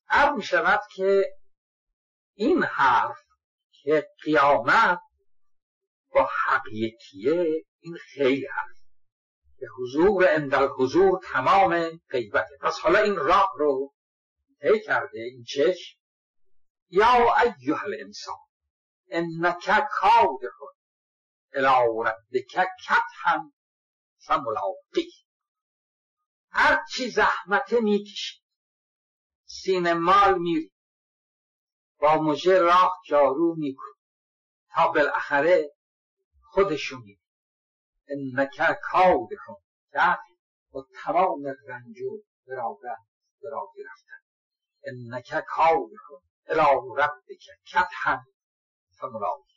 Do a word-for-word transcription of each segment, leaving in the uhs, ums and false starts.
عرض می شود که این حرف که قیامت با حقیقیه، این خیلی حرف که حضور عند الحضور تمام غیبته. پس حالا این راه رو طی کرده این چشم. یا ایها الانسان انک کادح الی ربک کدحا فملاقیه. هر چی زحمته میکشی، سینه مال میری، با مژه راه جارو میکنی تا بالاخره خودشو میری. انک کادح کدحا، با تمام رنج و فراغت فراغی رفتن. انک کادح الی ربک کدحا فملاقیه.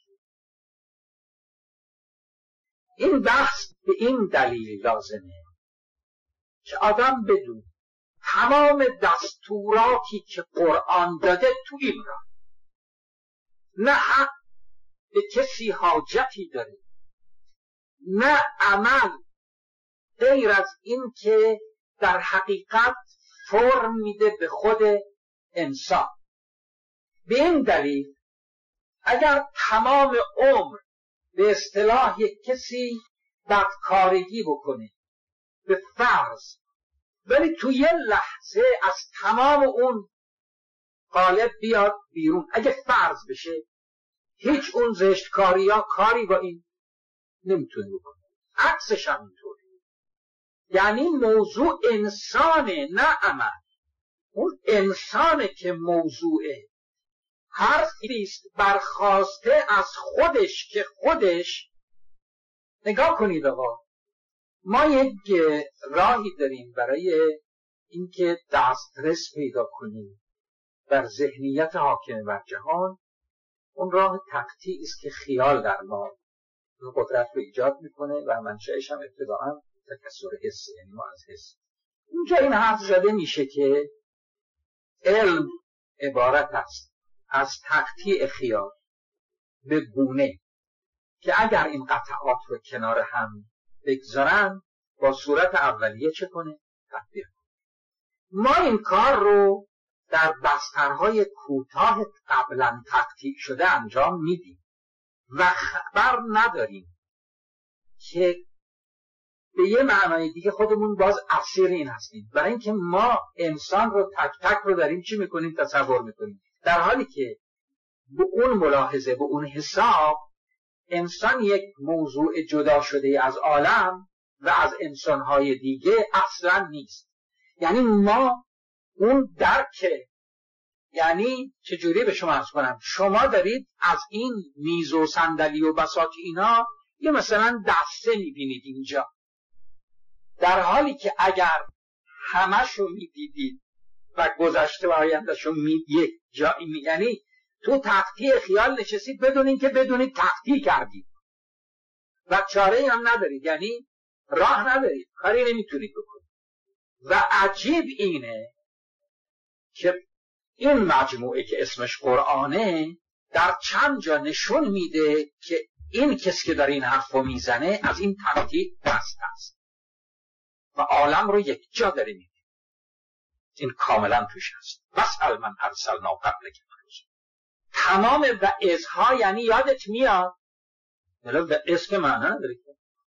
این بحث به این دلیل لازمه که آدم بدون تمام دستوراتی که قرآن داده تو این راه، نه حق به کسی حاجتی داره، نه عمل غیر از این که در حقیقت فرم میده به خود انسان. به این دلیل اگر تمام عمر به اصطلاح یک کسی بدکارگی بکنه به فرض، ولی تو یه لحظه از تمام اون قالب بیاد بیرون، اگه فرض بشه هیچ اون زشتکاری ها کاری با این نمیتونه بکنه. عکسش هم اینطوره. یعنی موضوع انسانه نه عمل. اون انسانه که موضوعه. هر چیز برخواسته از خودش که خودش. نگاه کنید آقا، ما یک راهی داریم برای اینکه دسترس پیدا کنیم بر ذهنیت حاکم بر جهان. اون راه تقطیع است که خیال در ما اون قدرت رو ایجاد میکنه و منشأش هم ابتداعا تکثر حسی، یعنی ما از حس. اونجا این حرف زده میشه که علم عبارت است از تقطیع خیال به گونه که اگر این قطعات رو کنار هم بگذارن با صورت اولیه چه کنه؟ تطبیق کنه. ما این کار رو در بسترهای کوتاه قبلا تقطیع شده انجام میدیم و خبر نداریم که به یه معنای دیگه خودمون باز اسیر این هستیم، برای اینکه ما انسان رو تک تک رو داریم چی میکنیم؟ تصور میکنیم، در حالی که به اون ملاحظه، به اون حساب انسان یک موضوع جدا شده از عالم و از انسانهای دیگه اصلا نیست. یعنی ما اون درک، یعنی چجوری به شما عرض کنم، شما دارید از این میز و صندلی و بساط اینا یه مثلا دسته میبینید اینجا، در حالی که اگر همشو میدیدید و گذشته و آیندهشو میدید جایی می... یعنی تو تقطیع خیال نشستید بدون این که بدونید تقطیع کردید و چاره هم ندارید، یعنی راه ندارید، کاری نمیتونید بکنید. و عجیب اینه که این مجموعه که اسمش قرآنه در چند جا نشون میده که این کسی که در این حرف رو میزنه از این تقطیع دست است و عالم رو یک جا داره میده. این کاملا توش هست. واسأل من ارسلنا قبلک من رسول. تمام و ازها یعنی یادت میاد، ولو و از که معنی نداره که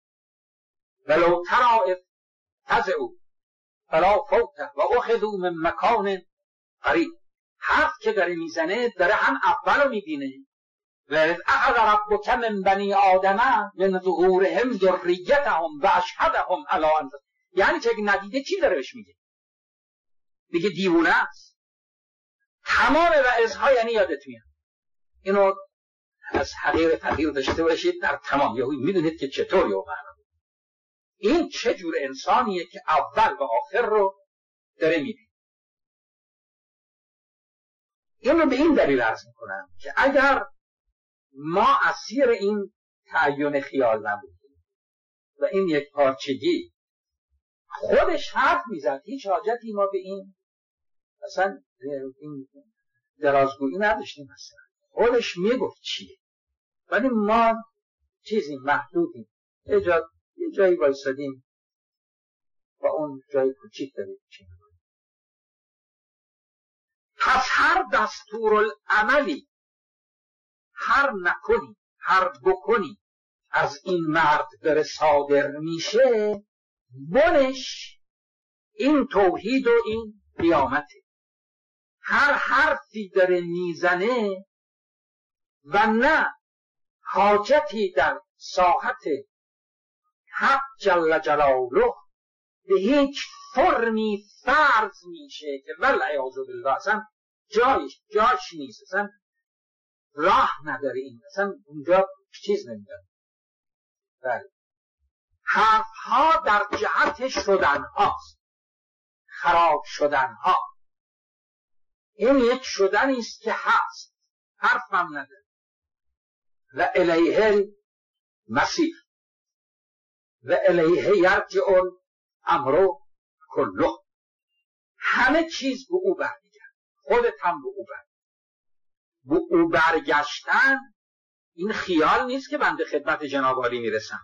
ولو ترا اذ فزعوا فلا فوت و اخذوا من مکان قریب. حرف که داره میزنه داره هم اول رو میبینه و اذ اخذ ربک من بنی آدم من ظهورهم ذریتهم و اشهدهم علی انفسهم. یعنی چه ندیده چی داره بهش میگه؟ میگه دیوونه است. تمام وعظها یعنی یادت میاد. اینو از حقیر فقیر داشته باشید در تمام یهوی میدونید که چطور یو معنی. این چه جور انسانیه که اول و آخر رو داره میبینه. این رو به این دلیل عرض میکنم که اگر ما اسیر این تعین خیال نبودیم و این یک پارچگی خودش حرف میزد، هیچ حاجتی ما به این اصلا این درازگویی نداشتیم، اصلا خودش میگفت چیه، ولی ما چیزی محدودیم، یه جا یه جایی وایسادیم و اون جای کوچیک داریم چی میکنیم. پس دستورالعملی هر نکنی هر بکنی از این مرد داره صادر میشه، بنش این توحید و این قیامته. هر حرفی داره میزنه و نه حاجتی در ساحت حق جل جلاله به هیچ فرمی فرض میشه که والعیاذ بالله اصلا جایش جاش نیست، اصلا راه نداره، این اصلا اونجا چیز نمیداره. بله، حرف ها در جهت شدن هاست، خراب شدن ها. این یک شدنی است که هست، حرف هم نداره. و الیه المصیر و الیه یرجع الامر کله. همه چیز به او برمیگرد، خودت هم به او برمیگرد. به او برگشتن این خیال نیست که بنده خدمت جناب عالی میرسم.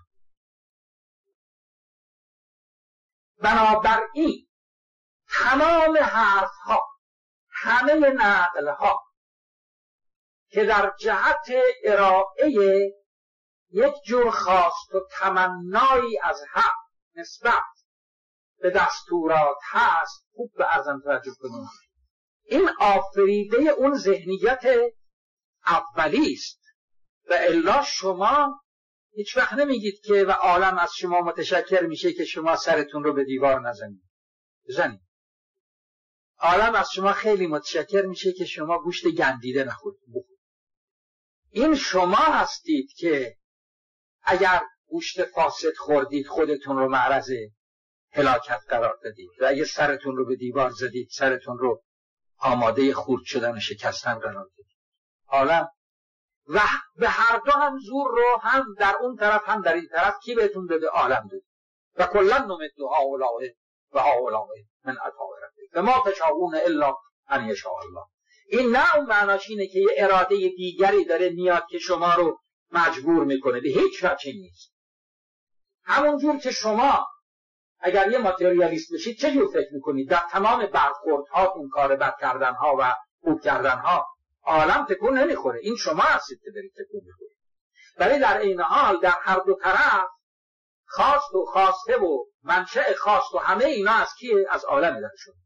بنابراین تمام حرف ها، همه نقل ها که در جهت ارائه یک جور خواست و تمنایی از حق نسبت به دستورات هست، خوب به ارزم توجه کنید، این آفریده اون ذهنیت اولی است. و الا شما هیچ وقت نمیگید که و عالم از شما متشکر میشه که شما سرتون رو به دیوار نزنید. بزنید. عالم از شما خیلی متشکر میشه که شما گوشت گندیده نخورید. این شما هستید که اگر گوشت فاسد خوردید خودتون رو معرض هلاکت قرار دادید و اگر سرتون رو به دیوار زدید سرتون رو آماده خورد شدن و شکستن قرار دادید. عالم و به هر دو هم زور رو هم در اون طرف هم در این طرف کی بهتون داده؟ عالم داده. و کلا نمد هؤلاء و هؤلاء من عطاء ربک و ما تشاءون الا ان یشاء الله. این نه اون معناش اینه که یه اراده دیگری داره میاد که شما رو مجبور میکنه، به هیچ وجه نیست. همون جور که شما اگر یه ماتریالیست بشید چه جور فکر میکنید؟ در تمام برخوردها اون کار بد کردنها و خوب کردنها عالم تکون نمیخوره، این شما هستید که دارید تکون میخورید. ولی در این حال در هر دو طرف خواست و خواسته و منشأ خواست و همه اینا از کیه؟ از عالم در شما.